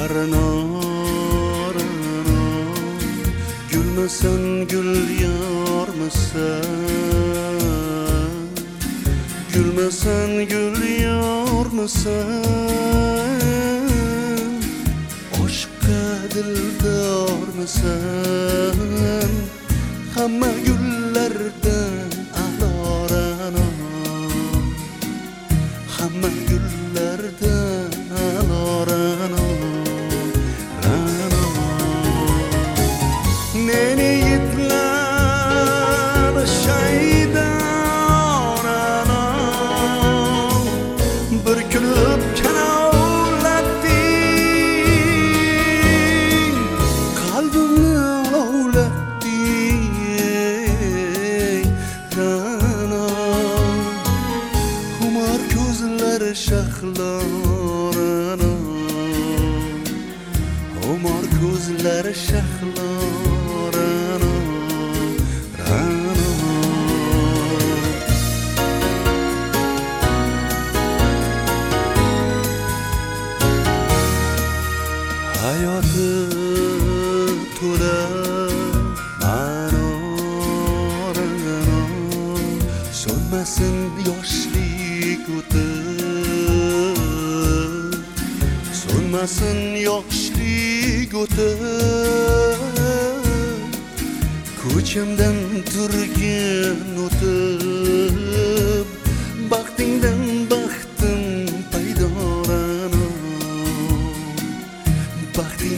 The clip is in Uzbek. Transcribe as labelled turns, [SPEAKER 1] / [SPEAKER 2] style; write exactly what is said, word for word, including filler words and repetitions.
[SPEAKER 1] Ra'no, Ra'no, gülmesen gül yormısan, gülmesen gül yormısan, aşkka dildormısan, hamma güllerden a'lo Ra'no, hamma güllerden a'lo Ra'no, Ra'no. Meni yitlar shaydan Ra'no, bir kulib kanavlatding, qalbimni olovlatding Ra'no. Xumor ko'zlar shahlo Ra'no, xumor ko'zlar shahlo Ra'no, Ra'no. Hayoti to'la ma'no Ra'no, so'nmasin yoshlik o'tib, so'nmasin yoshlik o'tib, ko'chamdan turgin o'tib, baxtingdan baxtim paydo Ra'no, baxting